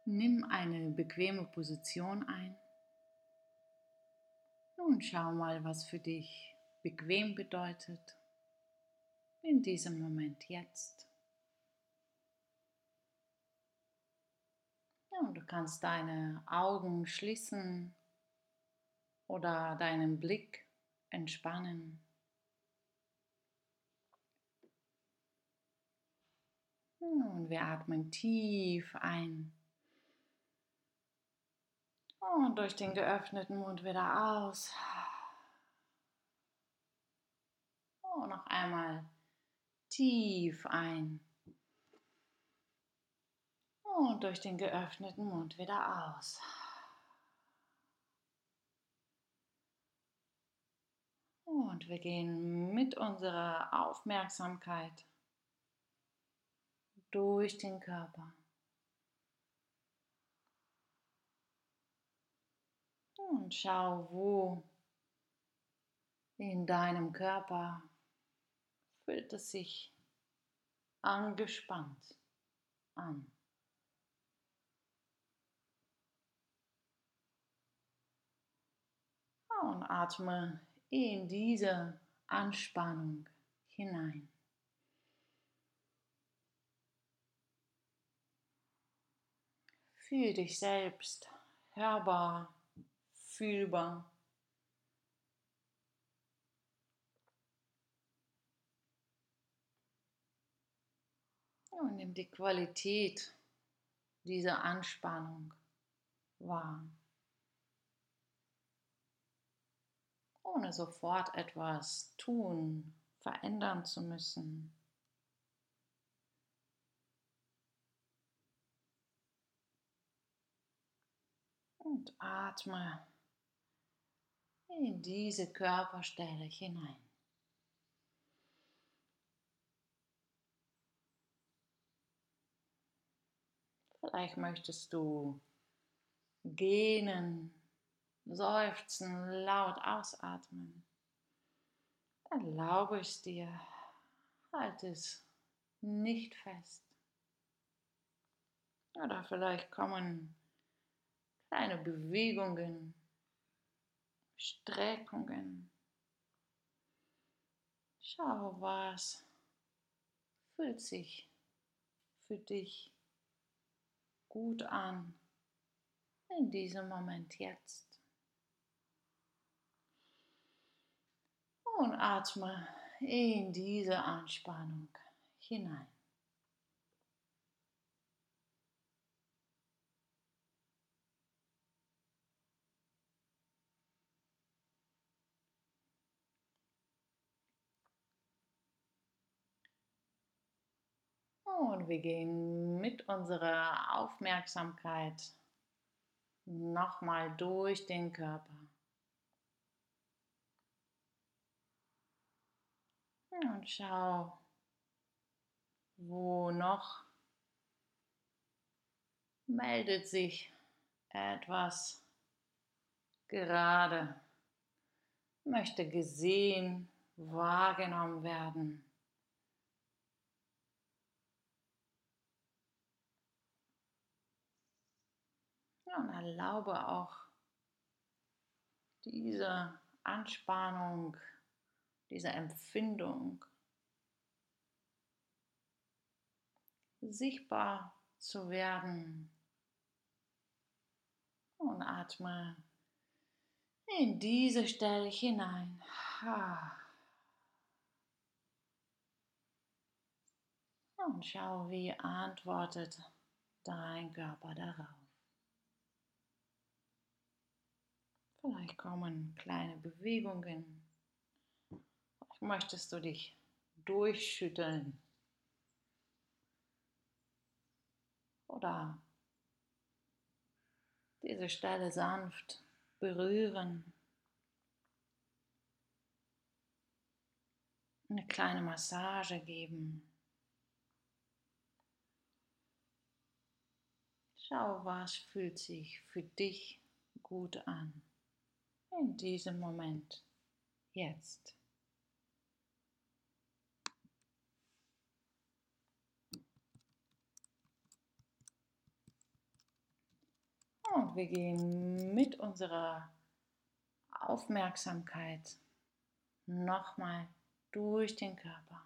Nimm eine bequeme Position ein und schau mal, was für dich bequem bedeutet in diesem Moment jetzt. Ja, und du kannst deine Augen schließen oder deinen Blick entspannen. Und wir atmen tief ein und durch den geöffneten Mund wieder aus. Und noch einmal tief ein und durch den geöffneten Mund wieder aus. Und wir gehen mit unserer Aufmerksamkeit durch den Körper. Und schau, wo in deinem Körper fühlt es sich angespannt an. Und atme in diese Anspannung hinein. Fühl dich selbst hörbar, fühlbar. Und nimm die Qualität dieser Anspannung wahr, ohne sofort etwas tun, verändern zu müssen. Und atme in diese Körperstelle hinein. Vielleicht möchtest du gähnen, seufzen, laut ausatmen. Erlaube es dir, halt es nicht fest. Oder vielleicht kommen kleine Bewegungen, Streckungen. Schau, was fühlt sich für dich gut an in diesem Moment jetzt. Und atme in diese Anspannung hinein. Und wir gehen mit unserer Aufmerksamkeit nochmal durch den Körper. Und schau, wo noch meldet sich etwas gerade, möchte gesehen, wahrgenommen werden. Ja, und erlaube auch diese Anspannung, diese Empfindung sichtbar zu werden. Und atme in diese Stelle hinein. Und schau, wie antwortet dein Körper darauf. Vielleicht kommen kleine Bewegungen. Vielleicht möchtest du dich durchschütteln oder diese Stelle sanft berühren. Eine kleine Massage geben. Schau, was fühlt sich für dich gut an in diesem Moment, jetzt. Und wir gehen mit unserer Aufmerksamkeit nochmal durch den Körper.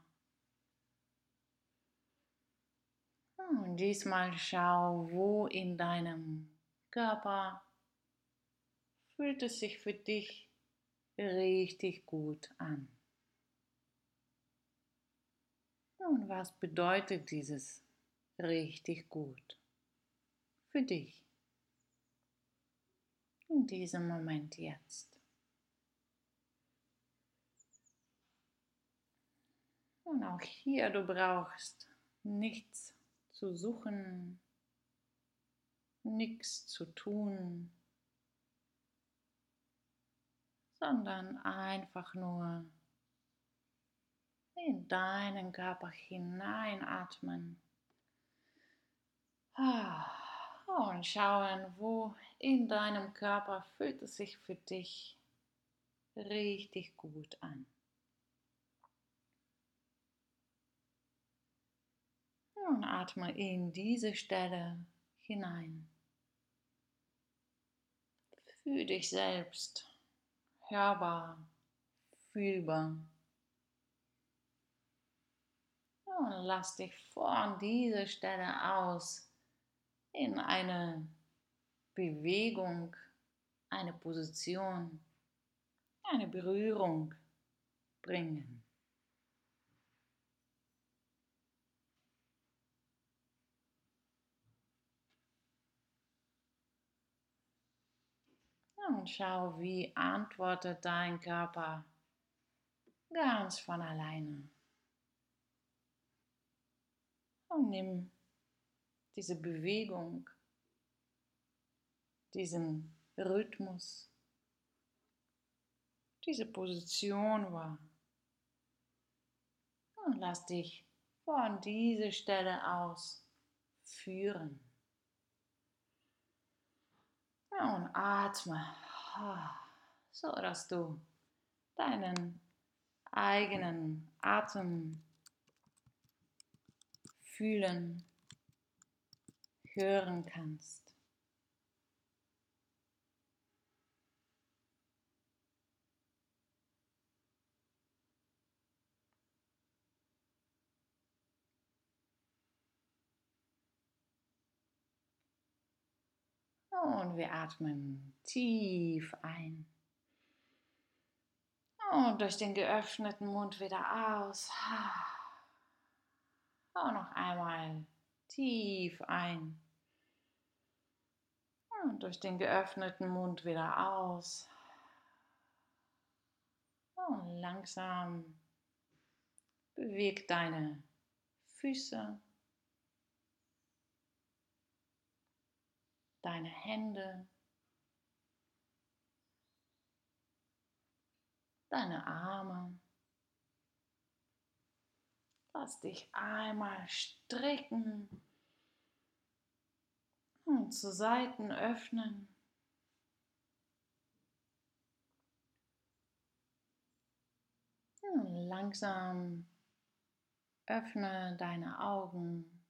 Und diesmal schau, wo in deinem Körper fühlt es sich für dich richtig gut an. Und was bedeutet dieses richtig gut für dich in diesem Moment jetzt? Und auch hier, du brauchst nichts zu suchen, nichts zu tun, sondern einfach nur in deinen Körper hineinatmen. Und schauen, wo in deinem Körper fühlt es sich für dich richtig gut an. Und atme in diese Stelle hinein. Fühl dich selbst hörbar, fühlbar. Und lass dich von dieser Stelle aus in eine Bewegung, eine Position, eine Berührung bringen. Und schau, wie antwortet dein Körper ganz von alleine. Und nimm diese Bewegung, diesen Rhythmus, diese Position wahr. Und lass dich von dieser Stelle aus führen. Und atme, so dass du deinen eigenen Atem fühlen, hören kannst. Und wir atmen tief ein. Und durch den geöffneten Mund wieder aus. Und noch einmal tief ein. Und durch den geöffneten Mund wieder aus. Und langsam beweg deine Füße, deine Hände, deine Arme. Lass dich einmal strecken und zu Seiten öffnen. Und langsam öffne deine Augen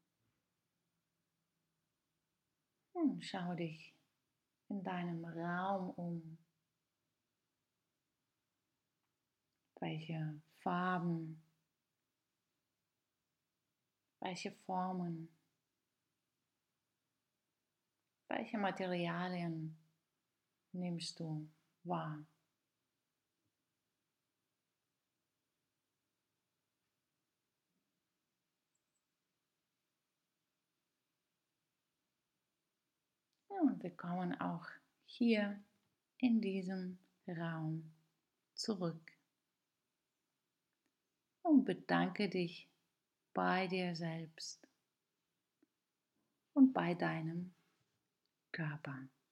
und schau dich in deinem Raum um. Welche Farben, welche Formen, welche Materialien nimmst du wahr? Und wir kommen auch hier in diesem Raum zurück und bedanke dich bei dir selbst und bei deinem Körper.